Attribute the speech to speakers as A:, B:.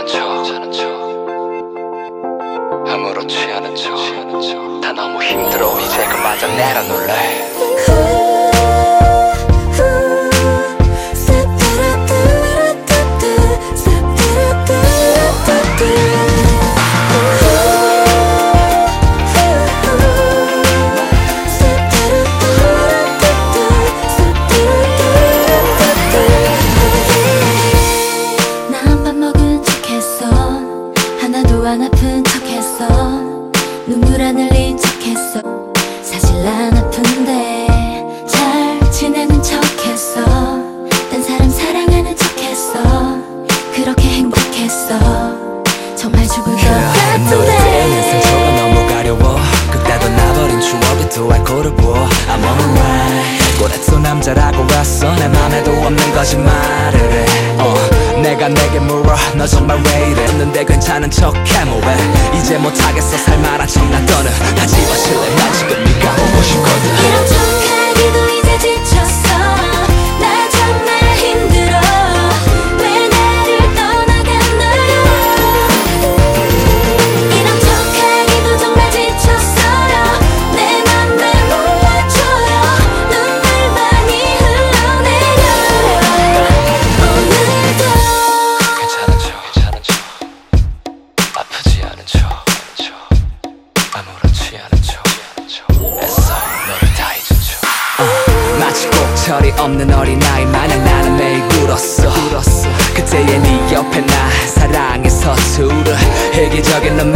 A: 괜찮은 척 아무렇지 않은 척 다 너무 힘들어 이제 그만 좀 내려놓을래.
B: 하나도 안 아픈 척했어. 눈물 안 흘린 척했어. 사실 난 아픈데 잘 지내는 척했어. 딴 사람 사랑하는 척했어. 그렇게 행복했어. 정말 죽을 것 같은데
C: 너의 상처가 너무 가려워. 그따가 나버린 추억에 또 알코올을 부어. I'm alright. 고래도 남자라고 왔어. 내 맘에도 없는 거짓말을 해. 내가 내게 물어 너 정말 왜 이래. 없는데 괜찮은 척해 뭐해. 이제 못하겠어 살만한 척 나 떠는. 하지 마실래 난 지금 네가 오고 싶거든.
B: 이런 척하기도 이제 지쳤어. 나 정말 힘들어. 왜 나를 떠나갔나요. 이런 척하기도 정말 지쳤어요. 내 맘 왜 몰라줘요. 눈물 많이 흘러내려요. 오늘도
A: 괜찮은 척 아프지 않은 척 아무렇지 않은 척 애써 너를 다 잊은 척
C: 마치 꼭 철이 없는 어린아이 마냥 나는 매일 울었어. 그때의 네 옆에 나 사랑의 서투르 획기적인 너